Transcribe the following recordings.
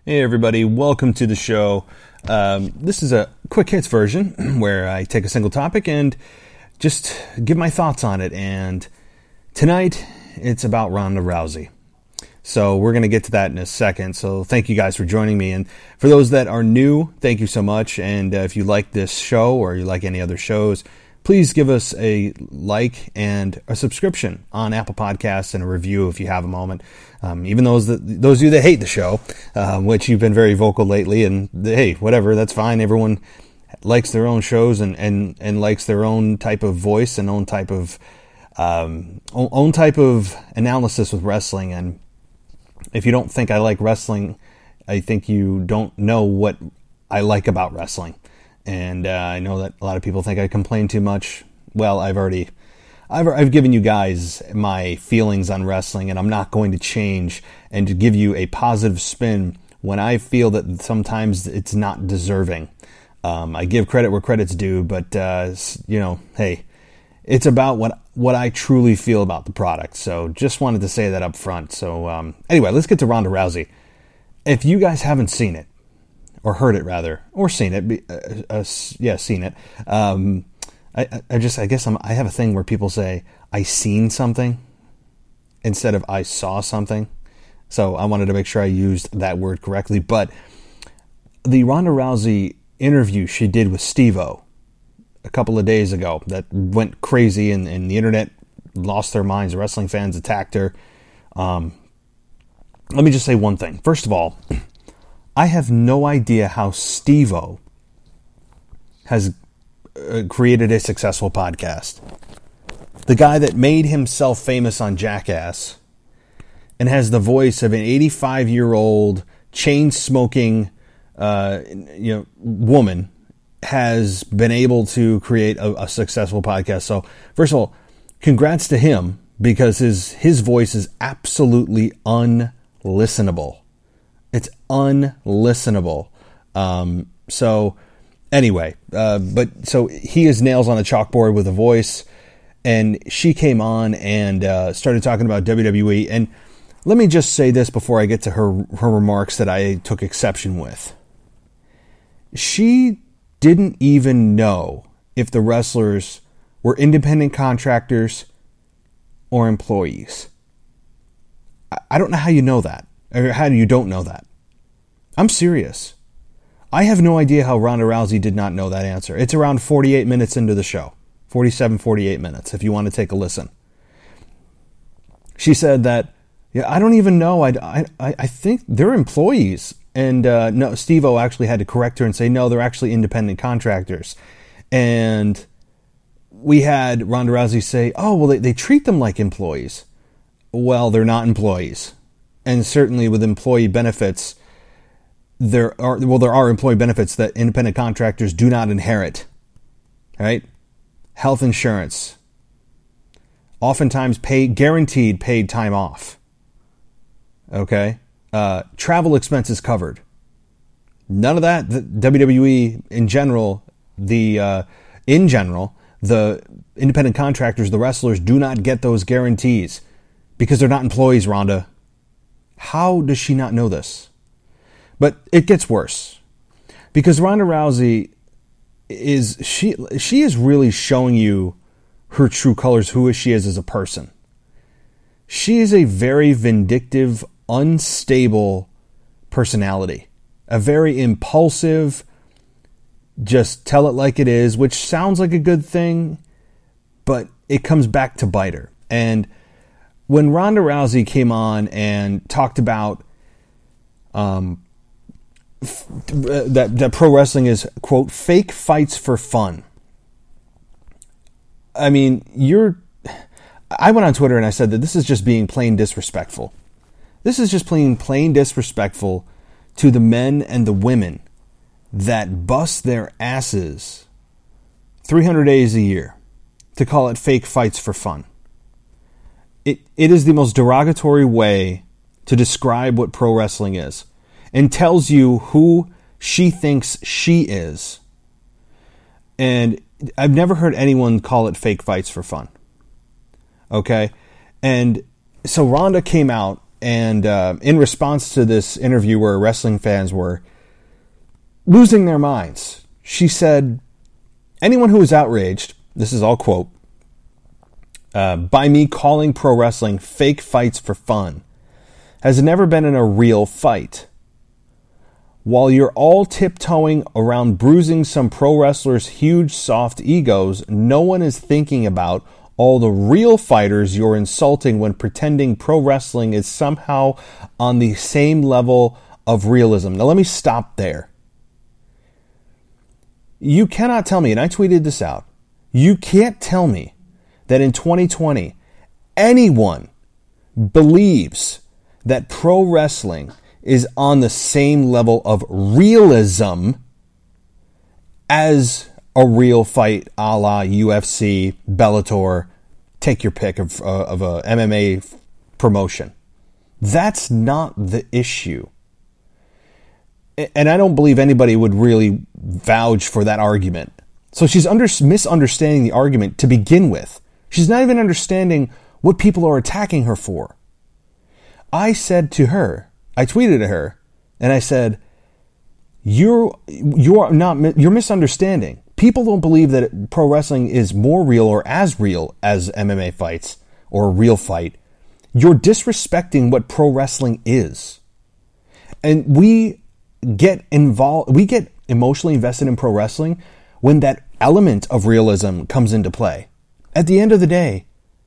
Hey everybody, welcome to the show. This is a quick hits version where I take a single topic and just give my thoughts on it. And tonight, it's about Ronda Rousey. So we're going to get to that in a second. So thank you guys for joining me. And for those that are new, thank you so much. And if you like this show or you like any other shows, please give us a like and a subscription on Apple Podcasts and a review if you have a moment. Even those of you that hate the show, which you've been very vocal lately, and hey, whatever, that's fine. Everyone likes their own shows and likes their own type of voice and own type of analysis with wrestling. And if you don't think I like wrestling, I think you don't know what I like about wrestling. And I know that a lot of people think I complain too much. Well, I've given you guys my feelings on wrestling, and I'm not going to change and to give you a positive spin when I feel that sometimes it's not deserving. I give credit where credit's due, but hey, it's about what I truly feel about the product. So just wanted to say that up front. So anyway, let's get to Ronda Rousey. If you guys haven't seen it, or heard it rather, or seen it. Seen it. I have a thing where people say I seen something instead of I saw something. So I wanted to make sure I used that word correctly. But the Ronda Rousey interview she did with Steve-O a couple of days ago that went crazy and the internet lost their minds. Wrestling fans attacked her. Let me just say one thing. First of all, I have no idea how Steve-O has created a successful podcast. The guy that made himself famous on Jackass and has the voice of an 85-year-old chain-smoking woman has been able to create a successful podcast. So, first of all, congrats to him because his voice is absolutely unlistenable. It's unlistenable. So anyway, so he is nails on a chalkboard with a voice, and she came on and started talking about WWE. And let me just say this before I get to her remarks that I took exception with. She didn't even know if the wrestlers were independent contractors or employees. I don't know how you know that. Or how you don't know that? I'm serious. I have no idea how Ronda Rousey did not know that answer. It's around 48 minutes into the show. 47, 48 minutes, if you want to take a listen. She said that, I don't even know. I think they're employees. And no, Steve-O actually had to correct her and say, no, they're actually independent contractors. And we had Ronda Rousey say, oh, well, they treat them like employees. Well, they're not employees. And certainly with employee benefits, there are employee benefits that independent contractors do not inherit. Right? Health insurance. Oftentimes guaranteed paid time off. Okay? Travel expenses covered. None of that. The WWE in general, the independent contractors, the wrestlers do not get those guarantees because they're not employees, Rhonda. How does she not know this? But it gets worse. Because Ronda Rousey she is really showing you her true colors, who she is as a person. She is a very vindictive, unstable personality. A very impulsive, just tell it like it is, which sounds like a good thing, but it comes back to bite her. And when Ronda Rousey came on and talked about that pro wrestling is, quote, fake fights for fun. I mean, I went on Twitter and I said that this is just being plain disrespectful. This is just plain disrespectful to the men and the women that bust their asses 300 days a year to call it fake fights for fun. It is the most derogatory way to describe what pro wrestling is, and tells you who she thinks she is. And I've never heard anyone call it fake fights for fun. Okay? And so Ronda came out And in response to this interview where wrestling fans were losing their minds, she said, anyone who is outraged, this is all quote, by me calling pro wrestling fake fights for fun, has never been in a real fight. While you're all tiptoeing around bruising some pro wrestlers' huge soft egos, no one is thinking about all the real fighters you're insulting when pretending pro wrestling is somehow on the same level of realism. Now let me stop there. You cannot tell me, and I tweeted this out, you can't tell me that in 2020 anyone believes that pro wrestling is on the same level of realism as a real fight a la UFC, Bellator, take your pick of a MMA promotion. That's not the issue. And I don't believe anybody would really vouch for that argument. So she's misunderstanding the argument to begin with. She's not even understanding what people are attacking her for. I said to her, I tweeted to her, and I said, you're misunderstanding. People don't believe that pro wrestling is more real or as real as MMA fights or a real fight. You're disrespecting what pro wrestling is. And we get emotionally invested in pro wrestling when that element of realism comes into play. At the end of the day,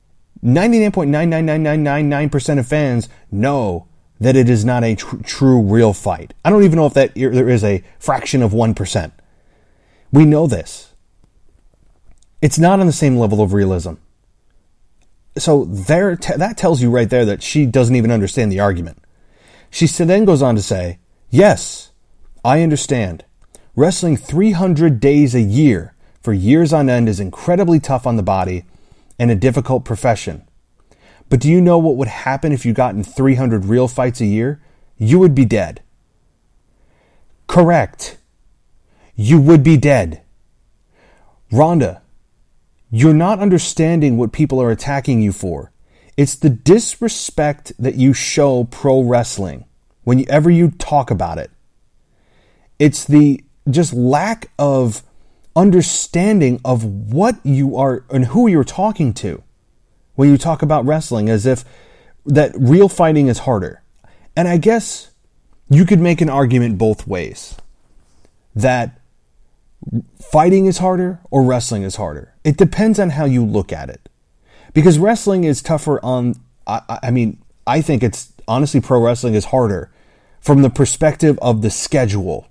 99.99999% of fans know that it is not a true real fight. I don't even know if that there is a fraction of 1%. We know this. It's not on the same level of realism. So that tells you right there that she doesn't even understand the argument. She then goes on to say, yes, I understand. Wrestling 300 days a year for years on end is incredibly tough on the body and a difficult profession. But do you know what would happen if you got in 300 real fights a year? You would be dead. Correct. You would be dead. Rhonda, you're not understanding what people are attacking you for. It's the disrespect that you show pro wrestling whenever you talk about it. It's the just lack of understanding of what you are and who you're talking to when you talk about wrestling, as if that real fighting is harder. And I guess you could make an argument both ways, that fighting is harder or wrestling is harder. It depends on how you look at it. Because wrestling is tougher on, I think it's honestly, pro wrestling is harder from the perspective of the schedule.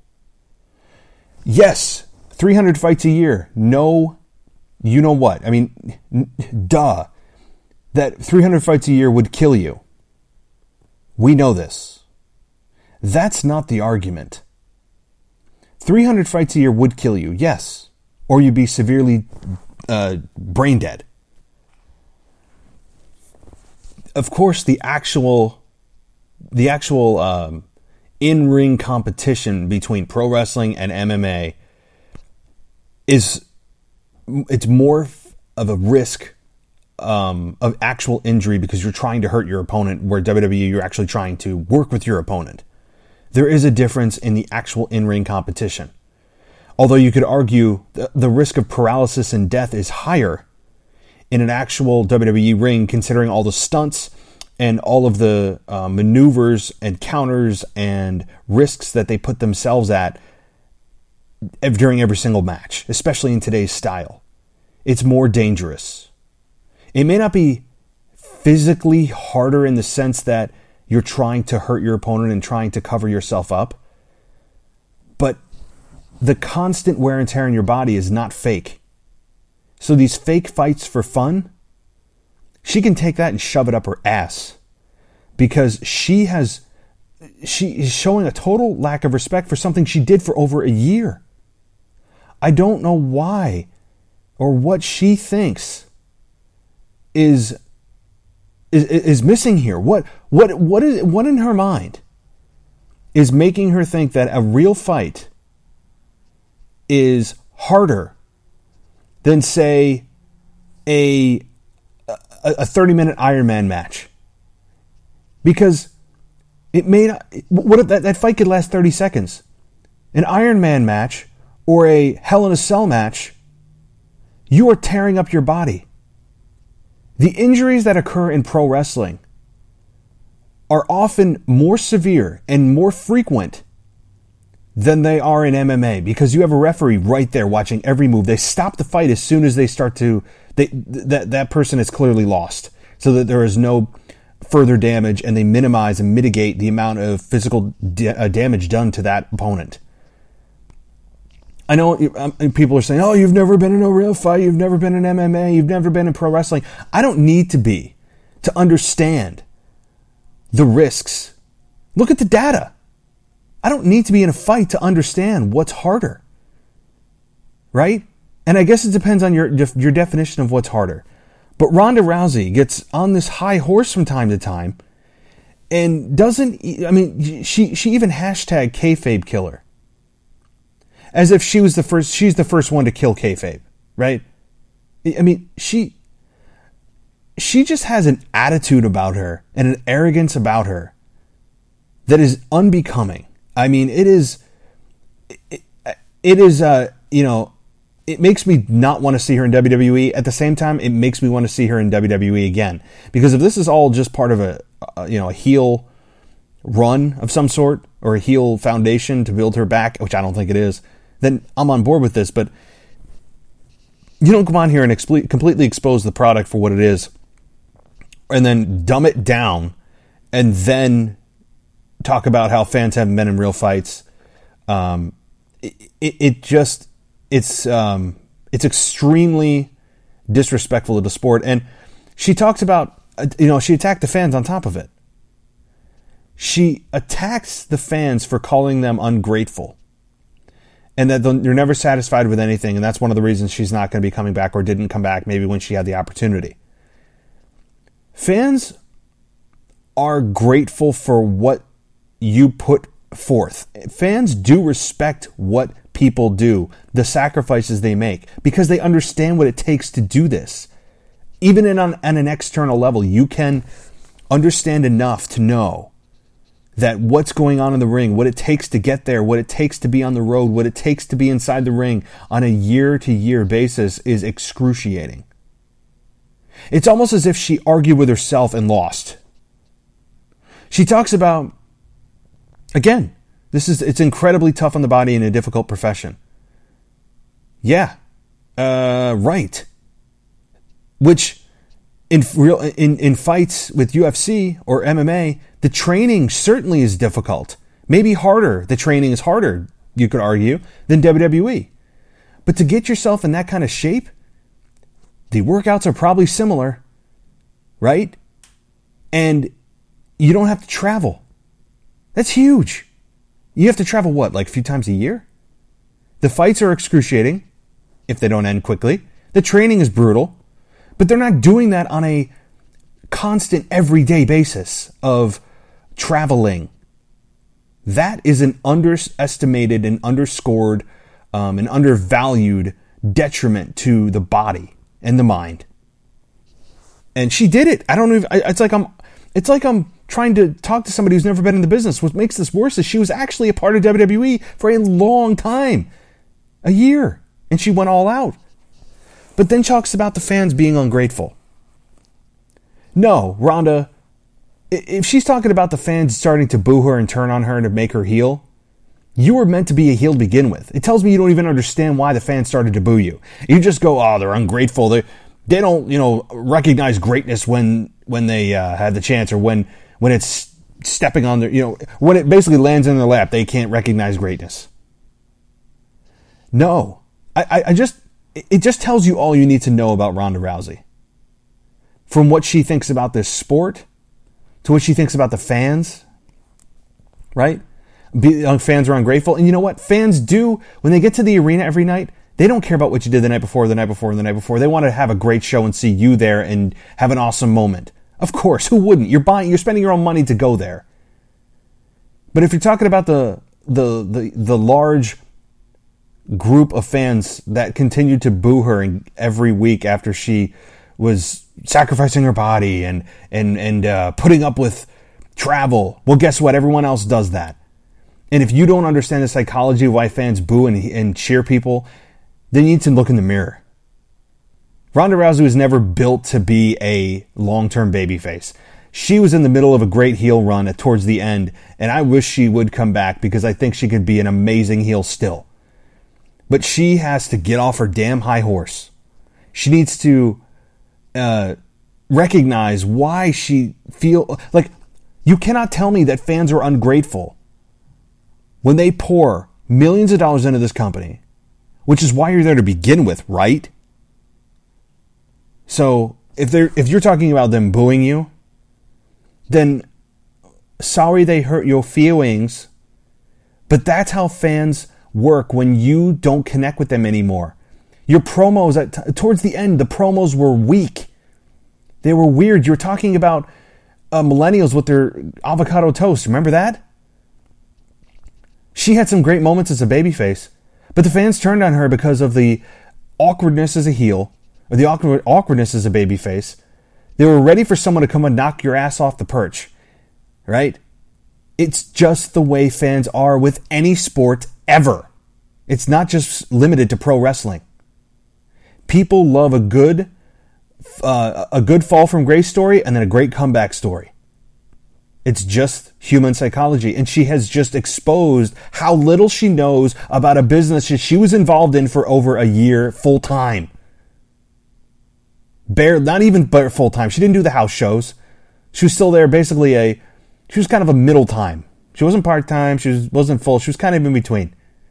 Yes, 300 fights a year. No, you know what? Duh. That 300 fights a year would kill you. We know this. That's not the argument. 300 fights a year would kill you, yes. Or you'd be severely brain dead. Of course, the actual in-ring competition between pro wrestling and MMA it's more of a risk of actual injury because you're trying to hurt your opponent, where WWE, you're actually trying to work with your opponent. There is a difference in the actual in-ring competition. Although you could argue the risk of paralysis and death is higher in an actual WWE ring, considering all the stunts and all of the maneuvers and counters and risks that they put themselves at during every single match, especially in today's style. It's more dangerous. It may not be physically harder in the sense that you're trying to hurt your opponent and trying to cover yourself up, but the constant wear and tear on your body is not fake. So these fake fights for fun, she can take that and shove it up her ass, because she is showing a total lack of respect for something she did for over a year. I don't know why or what she thinks is missing here. What in her mind is making her think that a real fight is harder than, say, a 30-minute Iron Man match? Because It may not, what if that fight could last 30 seconds? An Iron Man match or a Hell in a Cell match, you are tearing up your body. The injuries that occur in pro wrestling are often more severe and more frequent than they are in MMA, because you have a referee right there watching every move. They stop the fight as soon as they start to, that person is clearly lost, so that there is no further damage, and they minimize and mitigate the amount of physical damage done to that opponent. I know people are saying, oh, you've never been in a real fight, you've never been in MMA, you've never been in pro wrestling. I don't need to be to understand the risks. Look at the data. I don't need to be in a fight to understand what's harder. Right? And I guess it depends on your definition of what's harder. But Ronda Rousey gets on this high horse from time to time and doesn't, I mean, she even hashtag kayfabe killer. As if she's the first one to kill kayfabe, right? I mean, she just has an attitude about her and an arrogance about her that is unbecoming. I mean, it is, it makes me not want to see her in WWE. At the same time, it makes me want to see her in WWE again. Because if this is all just part of a heel run of some sort, or a heel foundation to build her back, which I don't think it is, then I'm on board with this. But you don't come on here and completely expose the product for what it is, and then dumb it down, and then talk about how fans haven't been in real fights. It's extremely disrespectful to the sport. And she talks about, she attacked the fans on top of it. She attacks the fans for calling them ungrateful, and that they're never satisfied with anything. And that's one of the reasons she's not going to be coming back, or didn't come back maybe when she had the opportunity. Fans are grateful for what you put forth. Fans do respect what people do, the sacrifices they make, because they understand what it takes to do this. Even on an external level, you can understand enough to know that what's going on in the ring, what it takes to get there, what it takes to be on the road, what it takes to be inside the ring on a year-to-year basis is excruciating. It's almost as if she argued with herself and lost. She talks about, again, it's incredibly tough on the body in a difficult profession. Yeah, right. Which in fights with UFC or MMA, the training certainly is difficult. Maybe harder. The training is harder, you could argue, than WWE. But to get yourself in that kind of shape, the workouts are probably similar, right? And you don't have to travel. That's huge. You have to travel, what, like a few times a year? The fights are excruciating, if they don't end quickly. The training is brutal. But they're not doing that on a constant, everyday basis of traveling. That is an underestimated and underscored and undervalued detriment to the body and the mind. And she did it. I don't know. It's like I'm trying to talk to somebody who's never been in the business. What makes this worse is she was actually a part of WWE for a long time, a year, and she went all out. But then talks about the fans being ungrateful. No, Ronda, if she's talking about the fans starting to boo her and turn on her and to make her heel, you were meant to be a heel to begin with. It tells me you don't even understand why the fans started to boo you. You just go, oh, they're ungrateful. They don't, recognize greatness when they had the chance, or when it's stepping on their, when it basically lands in their lap, they can't recognize greatness. No, it just tells you all you need to know about Ronda Rousey. From what she thinks about this sport, to what she thinks about the fans, right? Fans are ungrateful. And you know what? Fans do, when they get to the arena every night, they don't care about what you did the night before, the night before, and the night before. They want to have a great show and see you there and have an awesome moment. Of course, who wouldn't? You're spending your own money to go there. But if you're talking about the large group of fans that continued to boo her every week after she was sacrificing her body and putting up with travel. Well, guess what? Everyone else does that. And if you don't understand the psychology of why fans boo and cheer people, then you need to look in the mirror. Ronda Rousey was never built to be a long-term babyface. She was in the middle of a great heel run towards the end, and I wish she would come back because I think she could be an amazing heel still. But she has to get off her damn high horse. She needs to recognize why she feel like you cannot tell me that fans are ungrateful when they pour millions of dollars into this company, which is why you're there to begin with, right? So if you're talking about them booing you, then sorry they hurt your feelings, but that's how fans work when you don't connect with them anymore. Your promos, towards the end, the promos were weak. They were weird. You're talking about millennials with their avocado toast. Remember that? She had some great moments as a babyface, but the fans turned on her because of the awkwardness as a heel, or the awkwardness as a babyface. They were ready for someone to come and knock your ass off the perch, right? It's just the way fans are with any sport ever. It's not just limited to pro wrestling. People love a good fall from grace story and then a great comeback story. It's just human psychology. And she has just exposed how little she knows about a business that she was involved in for over a year full time. Not even full time. She didn't do the house shows. She was still there basically she was kind of a middle time. She wasn't part time. She wasn't full. She was kind of in between.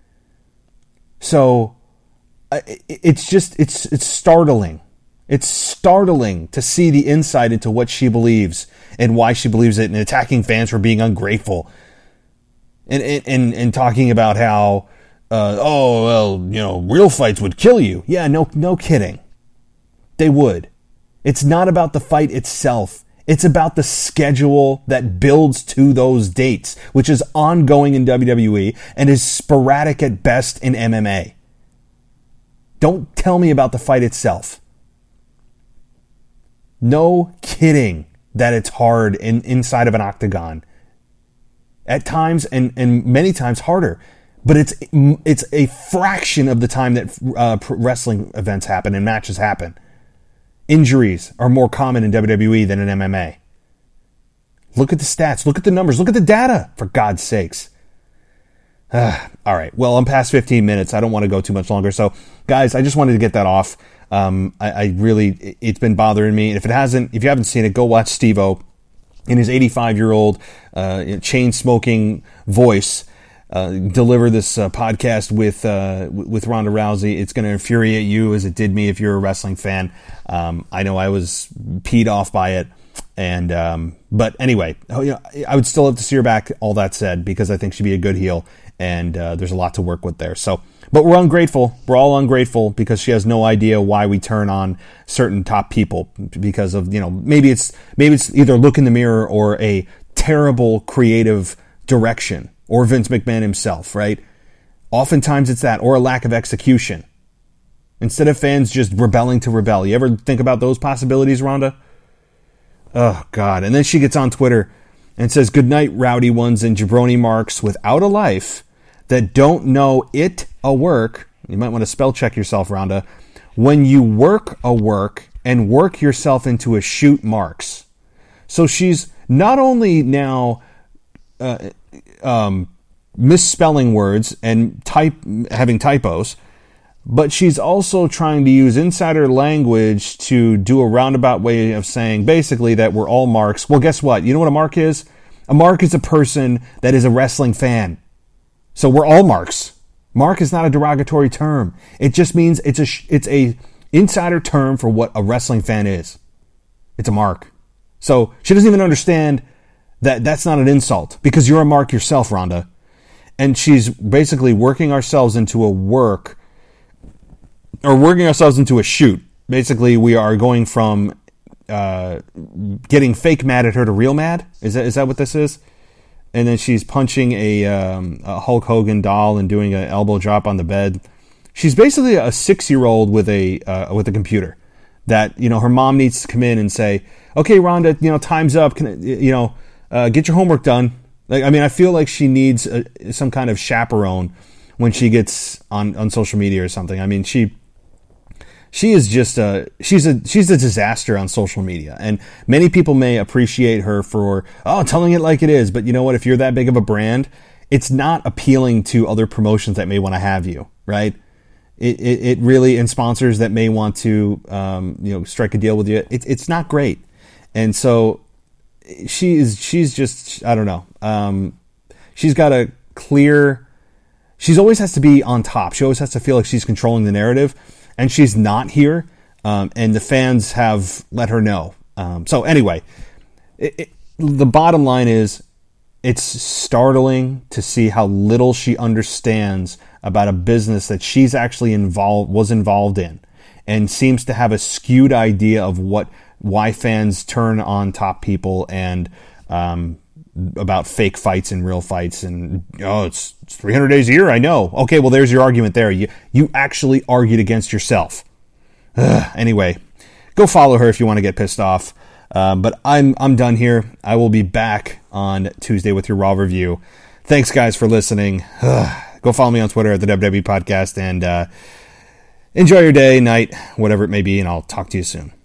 So it's startling. It's startling to see the insight into what she believes and why she believes it, and attacking fans for being ungrateful, and talking about how real fights would kill you. Yeah, no kidding. They would. It's not about the fight itself. It's about the schedule that builds to those dates, which is ongoing in WWE and is sporadic at best in MMA. Don't tell me about the fight itself. No kidding that it's hard inside of an octagon. At times, and many times harder. But it's a fraction of the time that wrestling events happen and matches happen. Injuries are more common in WWE than in MMA. Look at the stats. Look at the numbers. Look at the data, for God's sakes. All right. Well, I'm past 15 minutes. I don't want to go too much longer. So, guys, I just wanted to get that off. It's been bothering me. And if you haven't seen it, go watch Steve-O in his 85-year-old chain-smoking voice deliver this podcast with Ronda Rousey. It's going to infuriate you as it did me if you're a wrestling fan. I know I was peed off by it. But anyway, I would still have to see her back, all that said, because I think she'd be a good heel, and there's a lot to work with there. So, but we're ungrateful. We're all ungrateful because she has no idea why we turn on certain top people because of, maybe it's either look in the mirror or a terrible creative direction, or Vince McMahon himself, right? Oftentimes it's that, or a lack of execution. Instead of fans just rebelling to rebel. You ever think about those possibilities, Rhonda? Oh, God. And then she gets on Twitter and says, "Good night, rowdy ones and jabroni marks without a life that don't know it a work." You might want to spell check yourself, Rhonda. "When you work a work and work yourself into a shoot marks." So she's not only now misspelling words and having typos, but she's also trying to use insider language to do a roundabout way of saying basically that we're all marks. Well, guess what? You know what a mark is? A mark is a person that is a wrestling fan. So we're all marks. Mark is not a derogatory term. It just means it's a insider term for what a wrestling fan is. It's a mark. So she doesn't even understand that that's not an insult because you're a mark yourself, Rhonda. And she's basically working ourselves into a shoot. Basically, we are going from getting fake mad at her to real mad. Is that what this is? And then she's punching a Hulk Hogan doll and doing an elbow drop on the bed. She's basically a 6-year-old with a computer that her mom needs to come in and say, "Okay, Rhonda, time's up. get your homework done. Like, I mean, I feel like she needs some kind of chaperone when she gets on social media or something. I mean, she is just she's a disaster on social media, and many people may appreciate her for telling it like it is. But you know what? If you're that big of a brand, it's not appealing to other promotions that may want to have you, right? It really, and sponsors that may want to strike a deal with you. It's not great, and so she's just, I don't know. She's got a clear. She always has to be on top. She always has to feel like she's controlling the narrative, and she's not here. And the fans have let her know. So anyway, the bottom line is, it's startling to see how little she understands about a business that she's actually was involved in, and seems to have a skewed idea of why fans turn on top people, and about fake fights and real fights, and it's 300 days a year. I know. Okay, well, there's your argument there. You actually argued against yourself. Anyway, go follow her if you want to get pissed off. But I'm done here. I will be back on Tuesday with your Raw review. Thanks, guys, for listening. Go follow me on Twitter at the WWE Podcast, and enjoy your day, night, whatever it may be, and I'll talk to you soon.